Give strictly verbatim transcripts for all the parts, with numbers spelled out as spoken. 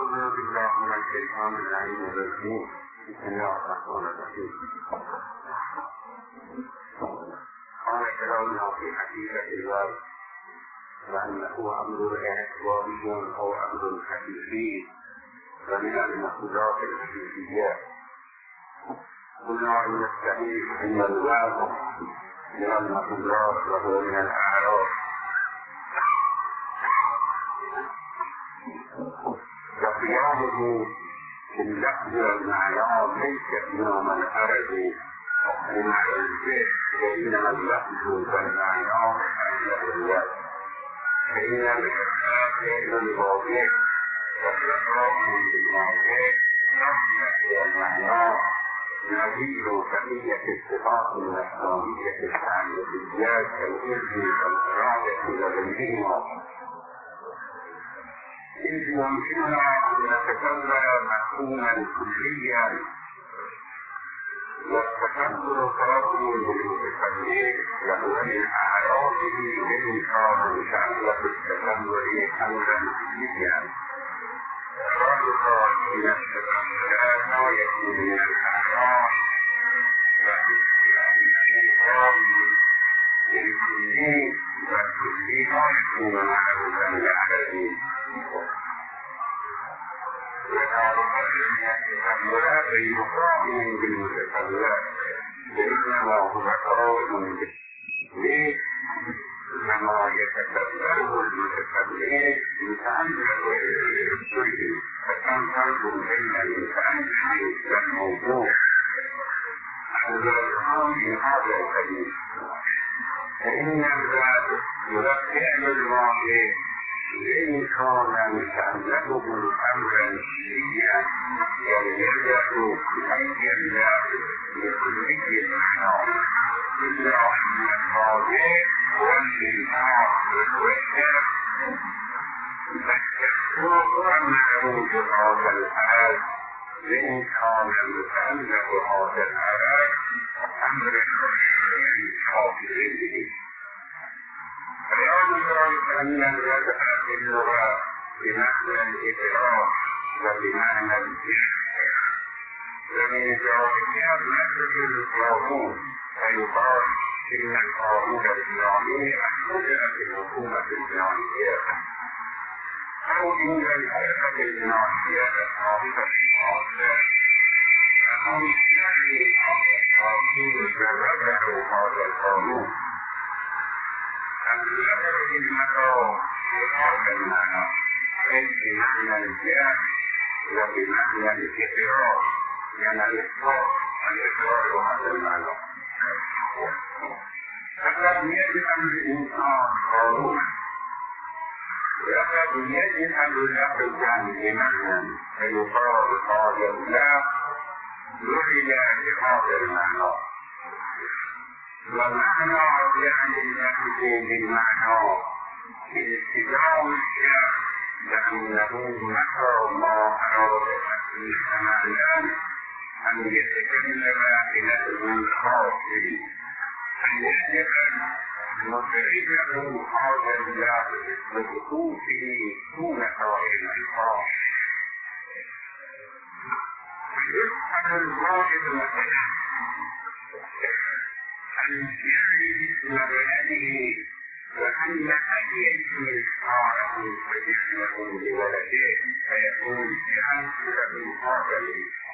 أعوذ بالله من الشيطان اللعين الرجيم. بسم الله الرحمن الرحيم. قال فرعون في حقيقة الوارث وأنه أمر إعتباري أو أمر حقيقي ومن المقولات الحقيقية. قلنا إن الصحيح أن الوارث من المقولات وهو من الأعراف، وقيامه باللفظ والمعنى ليس نوم الأرض من العلم، وإنما اللفظ والمعنى أنه الوارث، فإن الإحساس بالواضح والإقرار بالواضح والمعنى نظير بقية الصفات النفسانية التعليقيات كالإذن والإرادة وغيرهما، إذ يمكننا أن نتكبر مفهوما كليا والتكبر فرض بالمتكبر وهو من أعراضه الإنكار بشأن التكبر أمرا كليا. ويقال إن التكبر لا يكون من الأعراض والإنكار للكلي والكلي لا يكون معه من الأعراض. وهذا المقام بالمتكلم إنما هو قول به، إنما يتكلم المتكلم متعلق بالشيء فتنفرد بين المتعلق والموضوع. من هذا الحديث فإن الذات يذكر الماضي إن كان متعلقه أمرا شيئا واليد مؤيدا لكلية المعنى، إلا أن الماضي والإنكار والوحدة تذكر أنه هذا الحال، وإن كان متعلق هذا الحال أمرا حاصل به. فيعلم أن الوضع في اللغة بمعنى الإكراه وبمعنى الإشعار، ومن ذلك مثل القانون، فيقال إن القانون الإسلامي أحدث الحكومة الإسلامية، أو إن الحركة الإسلامية الحاصلة الحاصلة، أو يعني القانون جرده هذا القانون. الأمر بالمكروه بهذا المعنى أي بمعنى الجهل وبمعنى الإقرار، لأن الإقرار الإقرار هذا المعنى. فقد يجعل الإنسان قانونا، وقد يجعل لفظا بمعنى فيقال قال الله جعل بهذا المعنى، ومعنى يعني اللفظ بالمعنى التزام الشيء، لأنه مكر الله أراد تحقيق معناه أن يتكلم بلفظ خاص به، أن يجعل مخرجه هذا اللفظ بخصوصه دون سائر الألفاظ. يفهم الواجب مثلا أن يعرف مبنيه وأن أي اسم صارت فجعله لولده فيكون جعل له هذا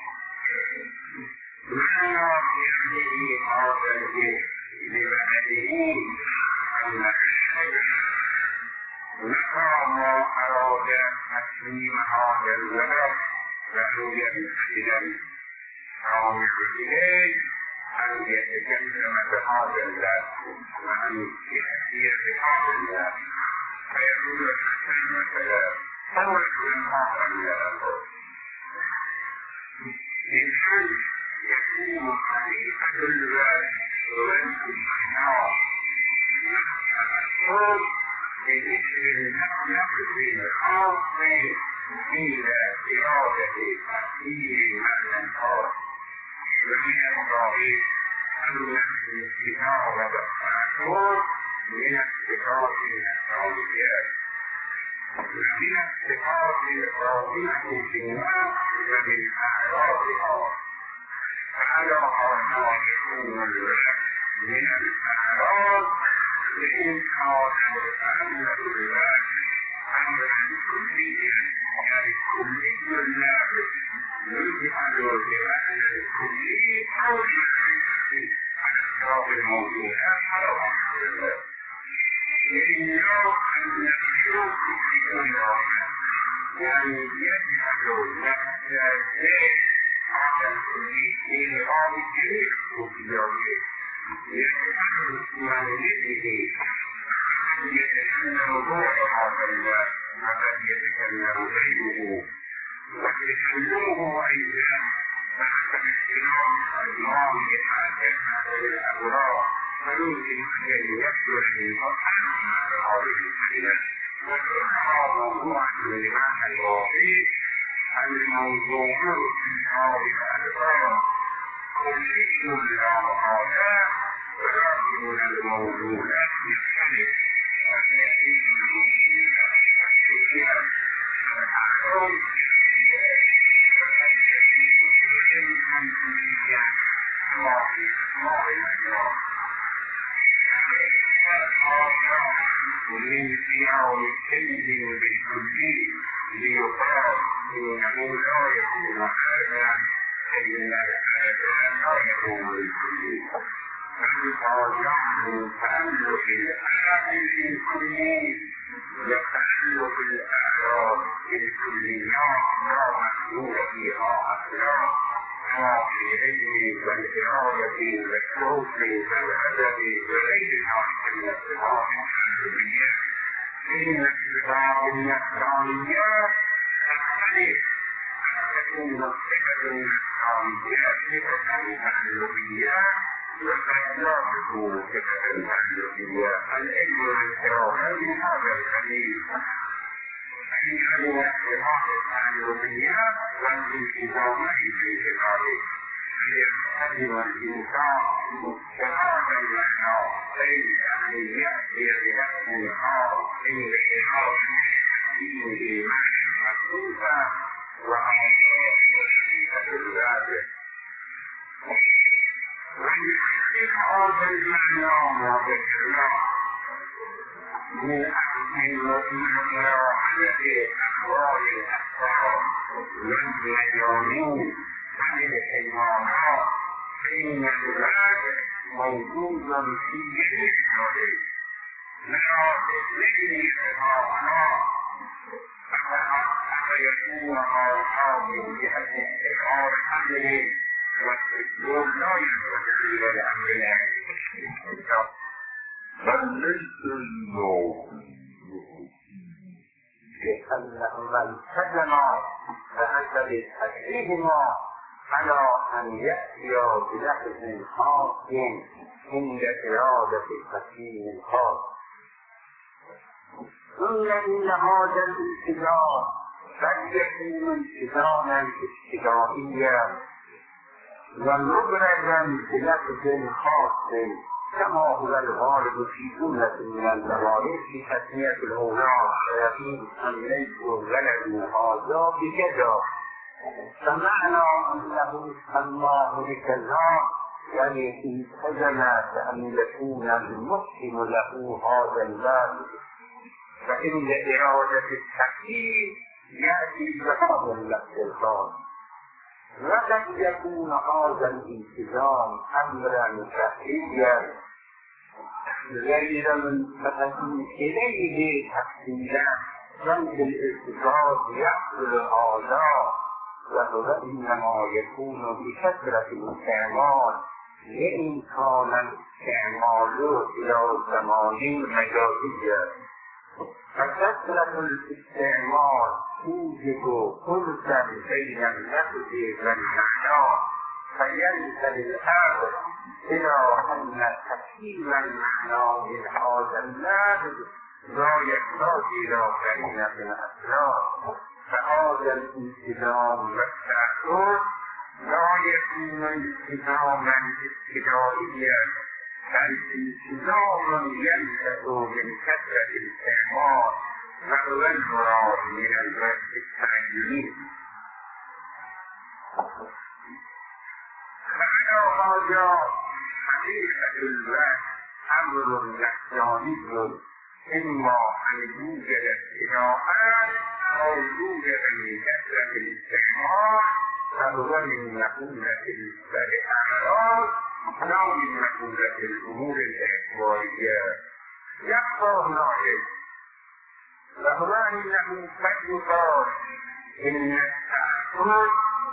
معنى يعني هذا لولده أن الشيء متى ما أراد تسليم هذا الولد له يمثلا أو إليه أن يتكلم بهذا اللفظ وأن يأتي بهذا اللفظ فيقول الحسن مثلا طول من هذا اللفظ. إذن يكون حقيقة اللفظ والمعنى الصوت بذكر اللفظ الخاص إلى إرادة تحقيق معنى خاص، ومن الضعيف أن الاستجابة والتأثر من الصفات الأسرائيليات. من الصفات الراضية في الناس ومن أعراضها فأجرها ناجحون من الأعراض لإنكار الأمر بالله أمرا كليا الكلي النافذ يجعل بأن الكلي أوجه على أسرار الموجودات على رحمة الله لإنه أن الشوك في الله يعني يجعل نفس الشيء على الكلي في غاية الكلي يجعل مولده يتكلم روح هذا الله الذي يتكلم غيره ويتكلمه أيضا تحت الاحترام الله لحاجة الأوراق فيمكن أن يكثر من فتح هذه الكلمة وكلها موضوع لمعنى الواقع الموضوع في هذه الأسرار كلي لا محاكاة ولكن الموضوعات يختلف ومن سياق الكلب بالكلي ليقال إنه لا يكون هذا إلا لا يكون بالكلي فإذا جعل تألق الآن بالكلي يتألق الأعراض بالكليات لا محدود فيها أسرار ما في علم والإرادة والشوق والأدب وغيرها من الصفات الحمدية إن الصفات النفسانية تختلف تكون الصفة النفسانية صفة التعلقية وقد لا تكون صفة التعلقية العلم والإرادة من هذا الحديث من الصفات التعلقية والالتزام بالصفات ليستلزم الإنسان كهذا المعنى أي أن يأتي بنفس خاص بإرادة دينه مخصوصة وأمره صفة ذاته ويحقق هذا المعنى وذكرناه من مراحلة أحوال الأسرار والمجانين عن الحيوانات فإن ذلك موجود في جميع الحوادث لا تسلم الحيوانات فيكون هذا من جهة استقرار أمره والأسلوب لا ينبغي إلى الأمر بل ليس النوع لأنهما التزما فأنت بتكليفهما على أن يأتيا بلفظ خاص عند إرادة التكليف الخاص ثم إن هذا الالتزام قد يكون التزاما ابتدائيا ومبرزا بلفظ خاص كما هو الغالب في جملة من الموارد في تسمية الأولاد الشياطين أن يجدوا ولد هذا بكذا فمعنى أنه سماه بكذا يعني التزم بأن يكون المسلم له هذا الولد فإن إرادة التكليف يأتي بهذا اللفظ الخاص وقد يكون هذا الالتزام أمرا شرعيا غير منتهى إليه تفصيلا بل الالتزام يحصل هذا وهو إنما يكون بكثرة الاستعمال لإمكان الاستعمال إلى زمان مجازية فكثرة الاستعمال توجب خلطا بين اللفظ والمعنى فينتهي الأمر إلى أن تفهيم المعنى من هذا اللفظ لا يحتاج إلى كلمة الأسرار فهذا الالتزام والتأثر لا يكون التزاما ابتدائيا بل التزام ينشأ من كثرة الاستعمال وتولد من الوقت التعيين فأنا هذا حقيقة الوقت أمر نفساني إما أن يوجد ابتداءات أو يوجد من كثرة الاستعمار فهو من مقولة الأعراض أو من مقولة الأمور الاعتبارية يبقى ناقص وهو أنه قد يقال إن التأثر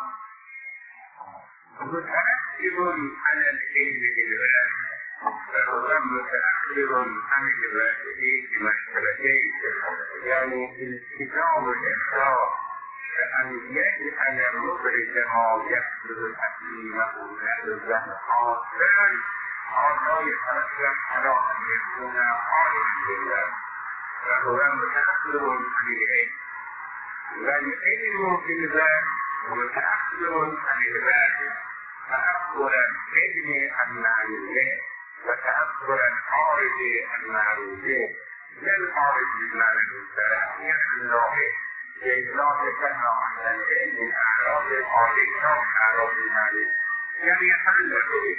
متأثر على العلم بالغيب فهو متأثر عن الواحدين بمسألتين يعني الالتزام والإخلاص فأن يجعل مخرج ما يحصل تسليمه له الزهقات حتى يترتب على أن يكون عالما بالله فهو متأثر عن العلم والعلم بالله متأثر عن الواحد تأثر العلم عن معلومه وتأثر الخارج عن معلومه للخارج من معلومه يعني الله إجراء كما عن العلم من أعراض الخارج أعراض المعلومه يعني يحل به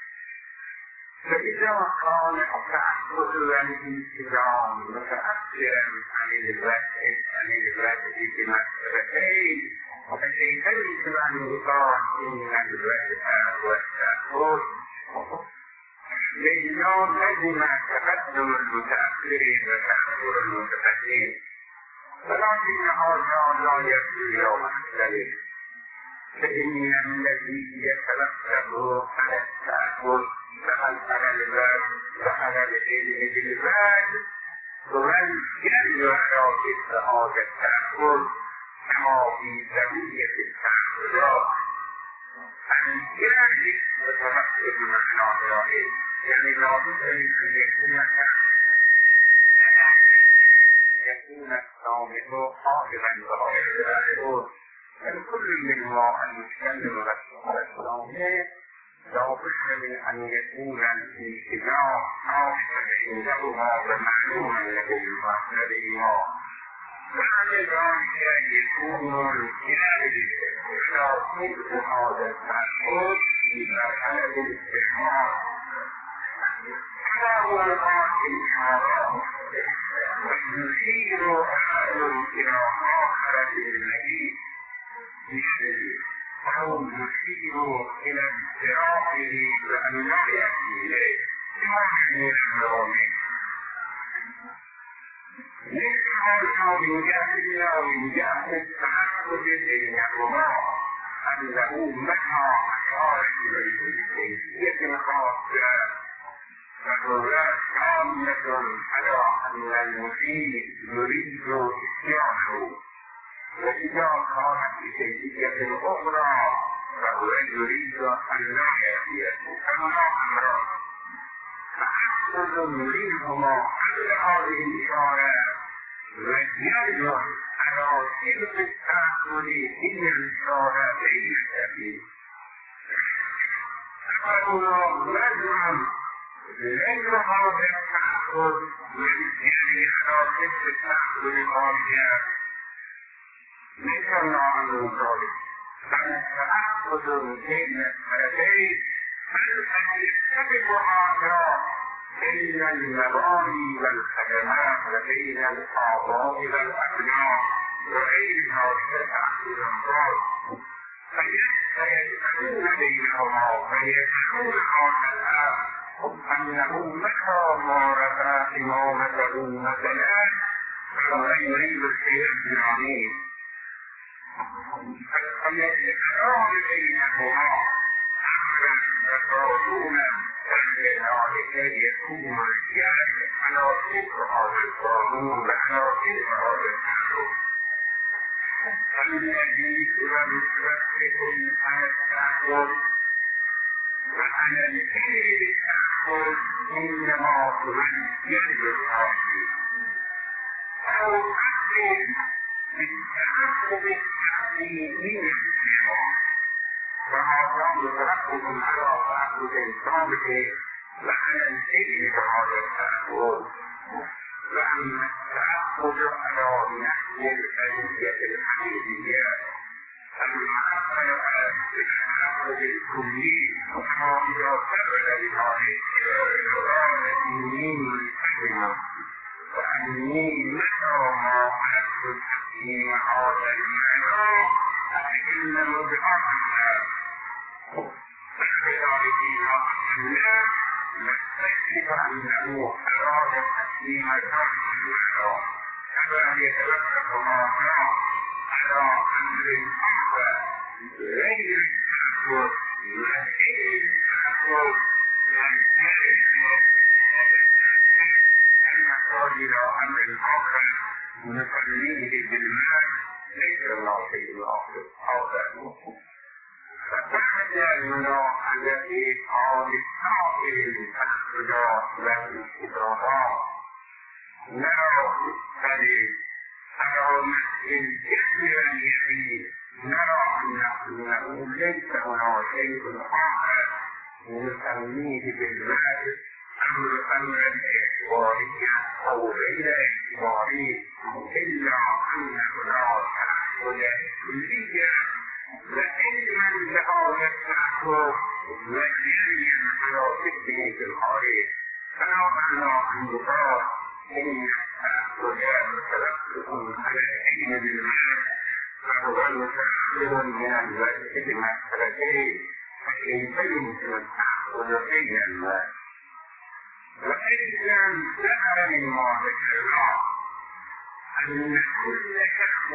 فإذا كان التأثر والانتظام متأثرا عن الوقت عن الوقت بمسألتين فكيف أن يقال إن الوقت والتأثر لأنه لازم تقدم المتأثرين وتأثر المتقدمين ولكن هذا لا يكفي يوم الدليل فإن الذي يترتب على التأثر فهل على الباب وعلى العلم بالباب ومن يرجع في هذا التأثر كما في سبيل التأثرات أن يرجع وتمثل معنى الرأي يعني لا بد أن يكون يكون السامع حاضرا وغير الكل منها أن يتكلم على السامع لا بد من أن يكون الانتباه حاضرا عندهما ومعلوما لديهما بعد ذلك يكون الكلام يشارك هذا التأثر في مرحلة الاستعمار كما هو القائل هذا يشير أحد إلى آخرة المجيء بشيء أو يشير إلى اضطرابه وأن لا يأتي إليه كما من المؤمن ليس هذا من جهة الله ومن جهة التعبد بينهما أنه متى أشار إليه بكيفية خاصة فهو كاملة على أن المسيء يريد إسيانه وإذا كانت بكيفية أخرى فهو يريد أن لا يأتيه كما أمره فأحسن منهما على هذه الإشارة ويرجع على صدق التأثر من الإشارة بين السبيل فهو لازم لأن هذا التأثر يعني على صدق التأثر الغالية ليس عنه ذلك بل التأثر بين السبيل بل أن يتفق هذا بين المباني والخدمات وبين الأعضاء والأبناء وغيرها من التأثر الخاص فيجتمعون بينهما ويفهمون هذا أنه متى مارس إمامته مثلا فهو يريد الخير العظيم فالإقرار بينهما أمرا وقانونا فلذلك يكون الرجال على فكر هذا القانون وعلى فكر هذا القانون الذي لم يترككم على التأثر وعلى الخير بالتأثر إنما هو الجلد الحاصل أو أصل بالتعقب التعليمي الصغار وهذا يترككم على تأثر الصامت وعلى الخير بهذا التأثر وأما التأثر تأخذ على نحو الألية الحقيقية المعبر بالتأخذ الكلي وإذا ثبت بهذه الدين الكلمة وأني متى ما أحب التقديم هذا المعنى أتكلم بأمرها فبذلك الله نستكشف أنه أراد تقديم ذلك المعنى كما يتوقف ما جاء على أمر آخر غير التأخذ ولكن التأخذ ينتهي أن يحتاج إلى أمر آخر نسميه بالمال ليس الله في الآخر آخر فبعد المناع التي قام السائل الأخلاق والانتظارات نرى بالتالي على مثل الجسم واليمين نرى أنه ليس هناك شيء آخر نسميه بالمال أمر أمرا اعتباريا أو غير اعتباري إلا أن هناك تأخذ كليا لكن من لهذا التأخذ وجري مناسبه في الخارج فلا معنى أن يقال إن التأخذ متوقف على العلم بالمال فهو متأخر من الوقت بمسألتين فكيف يمكن التأخذ بين المال وأيضا ظهر مما ذكرنا أن كل شخص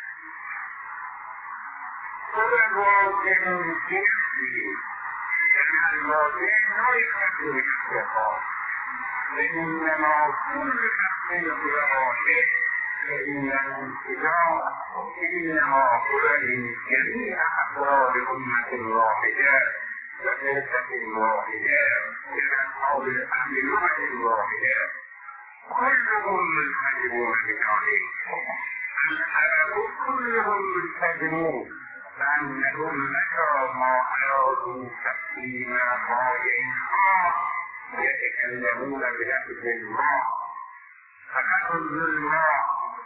هو واجب في نفسه كما الواجب لا يحب نفسه وإنما كل شخص هو واجب فإن الانتظار إنما هو لجميع أفراد أمة واحدة وفلسفة واحدة أو بالأمر واحد واحدة كلهم ملتزمون بذلك الحرب كلهم ملتزمون فأنهم متى ما أرادوا تقديم رايها يتكلمون بلفظ الماء فلفظ الماء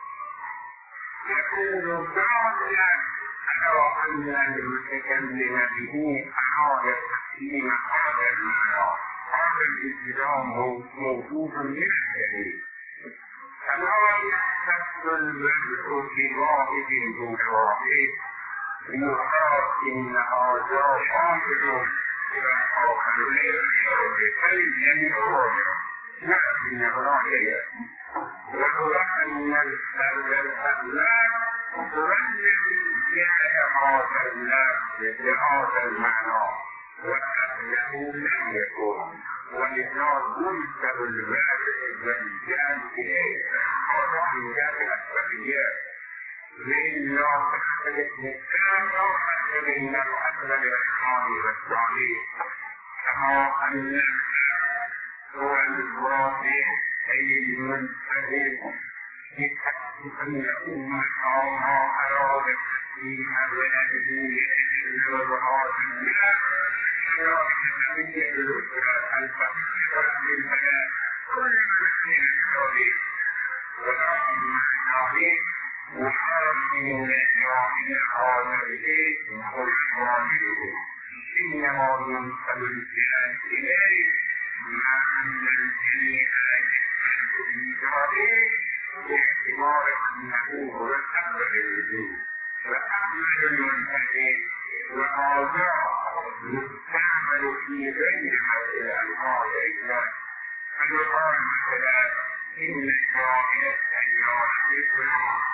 يكون داعيا على أن المتكلم به أراد تقديم هذا المعنى هذا الالتزام موجود من الدليل فلا يختص البدء بواحد دون واحد ليقال إن هذا شامل إلى آخرين فليجمعون لكن راجع وهو أن الأخلاق هو الذي يتهاجر الناس بهذا المعنى وأنه لم يكن ولذا ينسب الوارث والجان إليه هذا من جهة الأسبابيات لأنه تختلف الإسلام بين الأصل والإسلام والتعليم كما أن هو الواضح أي المنتهي بحسب أن أمة ما أراد تقديم ولده يتجلى هذا الناس النبي الأسرة الفقيرة للبنات كل من التعليم ولكن التعليم محارب من الإسلام هذا البيت هو الواجب إنما ينسب الجهاد إليه مع أن الجميع يجب بذلك باعتبار أنه هو الأكبر الوجود وأكمل المنتهي وهذا يستعمل في غير مثل أنواع الإسلام فيقال مثلا إن الشاهد أن يعرف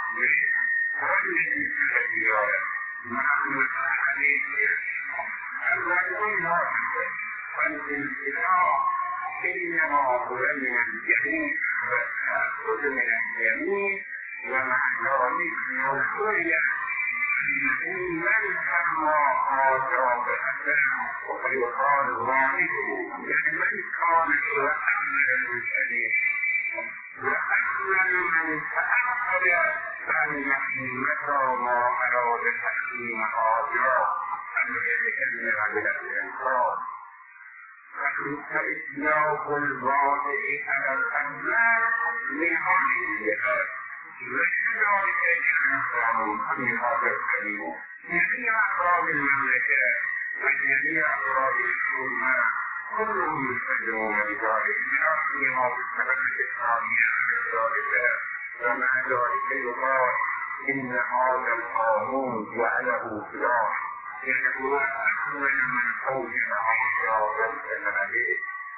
والذي في الزيارة مع المتعليم الرجل واحد فالانتفاع إنما هو من الجميع والتأخذ من الجميع ومع ذلك نوصي أن من سمى هذا بأسلام وقد يقال ظاهره لمن كان هو أكمل المسلمين وأكمل من تأخذ أن يحمي متى ما أراد تحكيم هذا أن يتكلم بالإنكار فإطلاق الواضح على الأملاك لهذه الجهات ذلك يجعل في هذا الكلمة جميع أفراد المملكة وجميع أفراد الحكومة كلهم يستخدمون بذلك بأصلها بالسبب الإسلامية بذلك ومع ذلك يقال إن هذا القانون جعله سلاح يعني هو أحول من قوله عليه السلام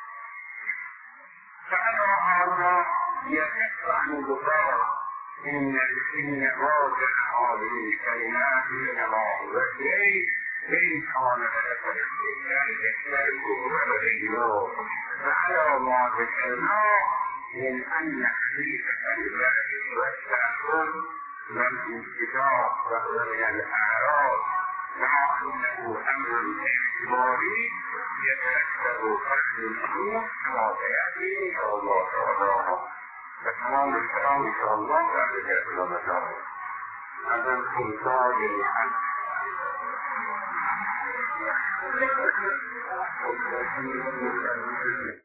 فأنا هذا يكف عن الضرر إن إن راجع هذه الكلمات من الله والشيء ليس كان لك ذلك الشيء ولا اليوم فعلى الله الكلمات من أن نحريف الكلمات والتأكل والانتفاع وهو من الأعراض مع أنه أمر اعتباري يتأكد فرد الأمور كما سيأتي إن شاء الله تعالى فتمام الكلام إن شاء الله ذلك إلى مشاهد هذا الخلطة جميعا